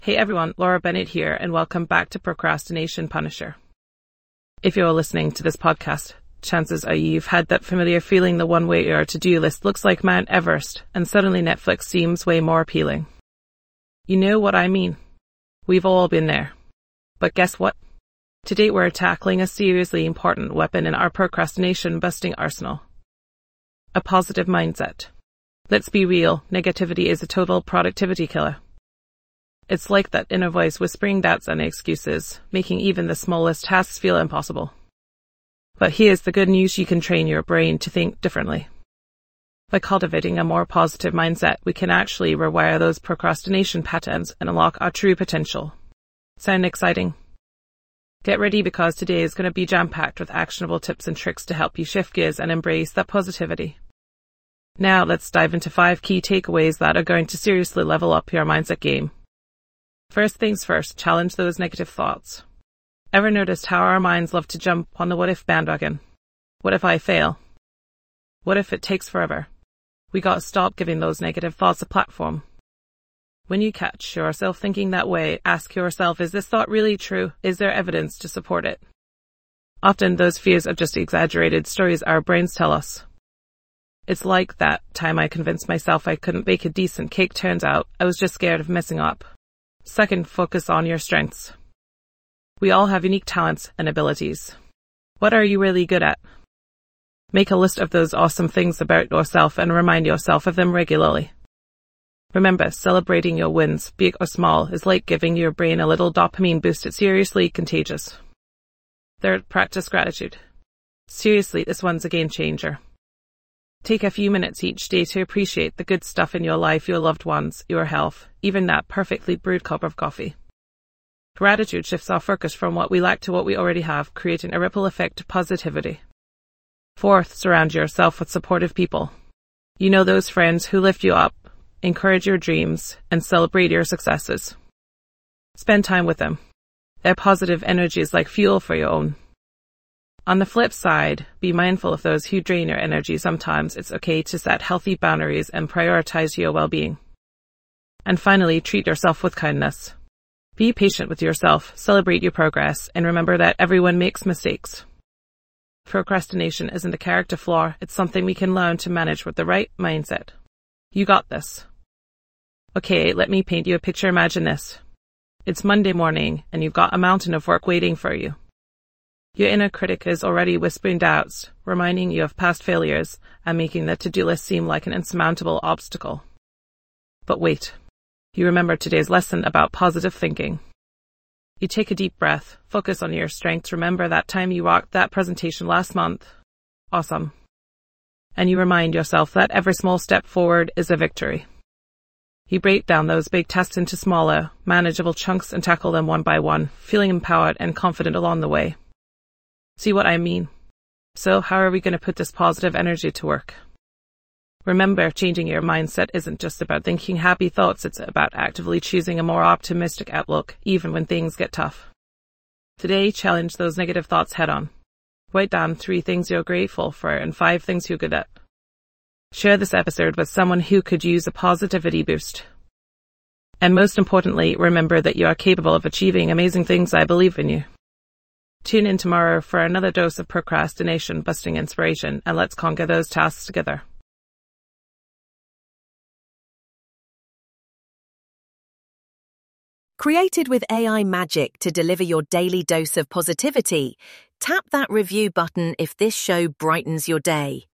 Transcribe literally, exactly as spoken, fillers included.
Hey everyone, Laura Bennett here, and welcome back to Procrastination Punisher. If you're listening to this podcast, chances are you've had that familiar feeling the one way your to-do list looks like Mount Everest, and suddenly Netflix seems way more appealing. You know what I mean. We've all been there. But guess what? Today we're tackling a seriously important weapon in our procrastination-busting arsenal. A positive mindset. Let's be real, negativity is a total productivity killer. It's like that inner voice whispering doubts and excuses, making even the smallest tasks feel impossible. But here's the good news: you can train your brain to think differently. By cultivating a more positive mindset, we can actually rewire those procrastination patterns and unlock our true potential. Sound exciting? Get ready, because today is going to be jam-packed with actionable tips and tricks to help you shift gears and embrace that positivity. Now let's dive into five key takeaways that are going to seriously level up your mindset game. First things first, challenge those negative thoughts. Ever noticed how our minds love to jump on the what-if bandwagon? What if I fail? What if it takes forever? We gotta stop giving those negative thoughts a platform. When you catch yourself thinking that way, ask yourself, is this thought really true? Is there evidence to support it? Often those fears are just exaggerated stories our brains tell us. It's like that time I convinced myself I couldn't bake a decent cake. Turns out I was just scared of messing up. Second, focus on your strengths. We all have unique talents and abilities. What are you really good at? Make a list of those awesome things about yourself and remind yourself of them regularly. Remember, celebrating your wins, big or small, is like giving your brain a little dopamine boost. It's seriously contagious. Third, practice gratitude. Seriously, this one's a game changer. Take a few minutes each day to appreciate the good stuff in your life, your loved ones, your health, even that perfectly brewed cup of coffee. Gratitude shifts our focus from what we lack to what we already have, creating a ripple effect of positivity. Fourth, surround yourself with supportive people. You know, those friends who lift you up, encourage your dreams, and celebrate your successes. Spend time with them. Their positive energy is like fuel for your own. On the flip side, be mindful of those who drain your energy. Sometimes it's okay to set healthy boundaries and prioritize your well-being. And finally, treat yourself with kindness. Be patient with yourself, celebrate your progress, and remember that everyone makes mistakes. Procrastination isn't a character flaw, it's something we can learn to manage with the right mindset. You got this. Okay, let me paint you a picture. Imagine this. It's Monday morning, and you've got a mountain of work waiting for you. Your inner critic is already whispering doubts, reminding you of past failures, and making the to-do list seem like an insurmountable obstacle. But wait. You remember today's lesson about positive thinking. You take a deep breath, focus on your strengths. Remember that time you rocked that presentation last month. Awesome. And you remind yourself that every small step forward is a victory. You break down those big tasks into smaller, manageable chunks and tackle them one by one, feeling empowered and confident along the way. See what I mean? So how are we going to put this positive energy to work? Remember, changing your mindset isn't just about thinking happy thoughts, it's about actively choosing a more optimistic outlook, even when things get tough. Today, challenge those negative thoughts head on. Write down three things you're grateful for and five things you're good at. Share this episode with someone who could use a positivity boost. And most importantly, remember that you are capable of achieving amazing things. I believe in you. Tune in tomorrow for another dose of procrastination-busting inspiration, and let's conquer those tasks together. Created with A I magic to deliver your daily dose of positivity, tap that review button if this show brightens your day.